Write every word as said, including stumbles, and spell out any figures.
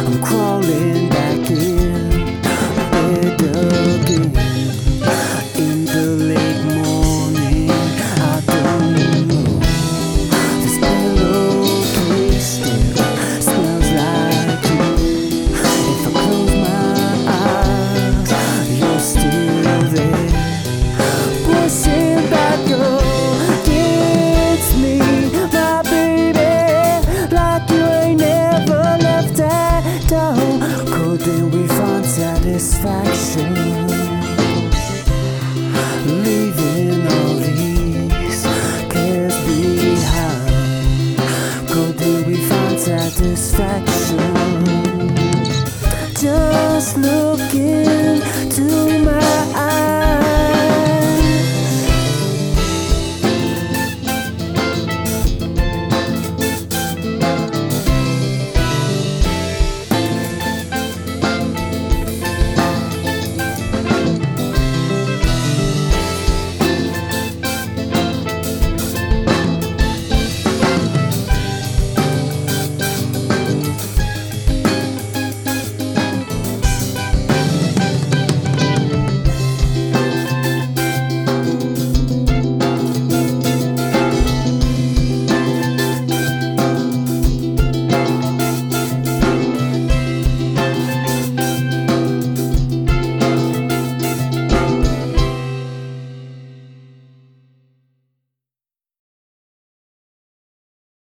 I'm crawling back in bed again. In the late morning, I don't know. This pillowcase still smells like you. If I close my eyes, you're still there, pushing back against me, my baby, like you ain't never left at all. Couldn't we find satisfaction leaving all these cares behind? Couldn't we find satisfaction just looking